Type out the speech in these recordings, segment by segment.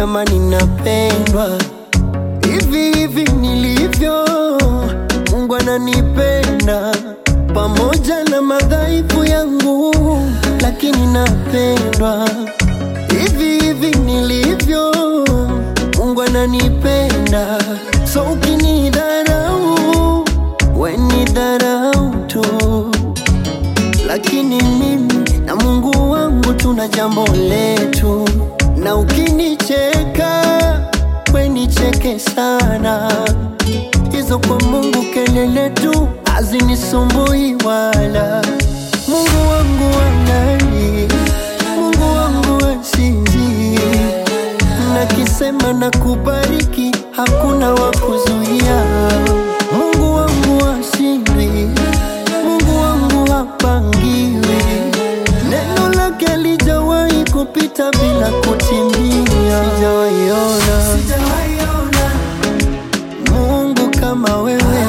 kama ninapendwa hivi hivi nilivyo. Mungu ananipenda pamoja na madhaifu yangu, lakini napendwa hivi hivi nilivyo. Mungu ananipenda, so ukinidharau we nidharau tu, lakini mimi na Mungu wangu tuna jambo letu. Na ukinicheka we nicheke sana, hizo kwa Mungu kelele tu hazinisumbui wala. Mungu wangu anani, Mungu wangu asizi, nakisema na kubariki hakuna wa kuzuia. Mungu wangu ashindwi, Mungu wangu hapangiwi, neno lake lijawahi kupita bila kutimia. Sijawaiona Mungu kama wewe,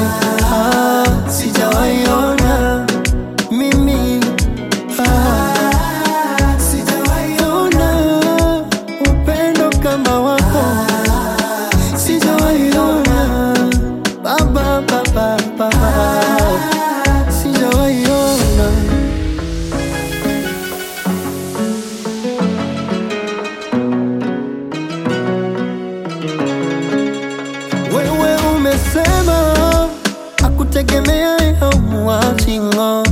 sijawaiona mimi, sijawaiona upendo kama wako, sijawaiona baba, sijawaiona. Wewe umesema akutegemea hamuachingo,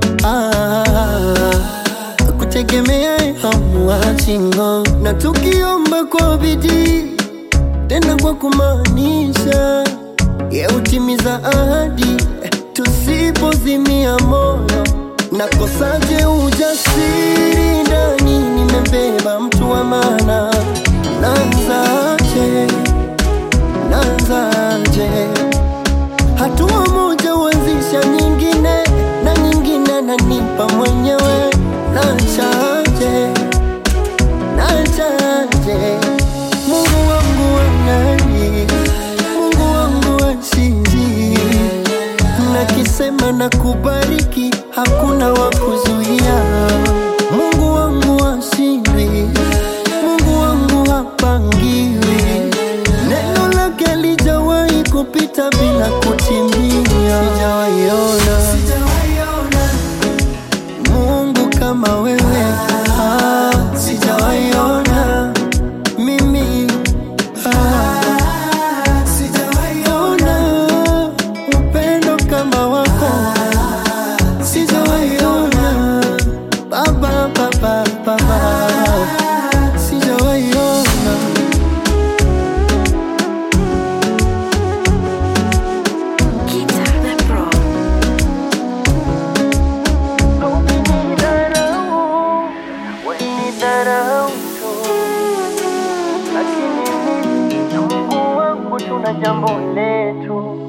akutegemea hamuachingo, na tukiomba kwa bidii tena kwa kumaanisha, ye utimiza ahadi tusipozimia moyo. Nakosaje ujasiri ndani, nimebeba mtu wa maana. Naanzaje? Hatua moja huanzisha nyingine, na nyingine nanipa mwenyewe. Naanzaje? Mungu wangu anani, Mungu wangu asizi, nakisema na kubariki hakuna wa kuzuia. Mungu wangu ashindwi, Mungu wangu hapangiwi, neno lake lijawahi kupita bila kutimia. Sijawaiona Mungu kama wewe, sijawaiona mimi, sijawaiona upendo kama wako, sijawaiona baba, sijawaiona. Nidharau tu, lakini mimi na Mungu wangu tuna jambo letu.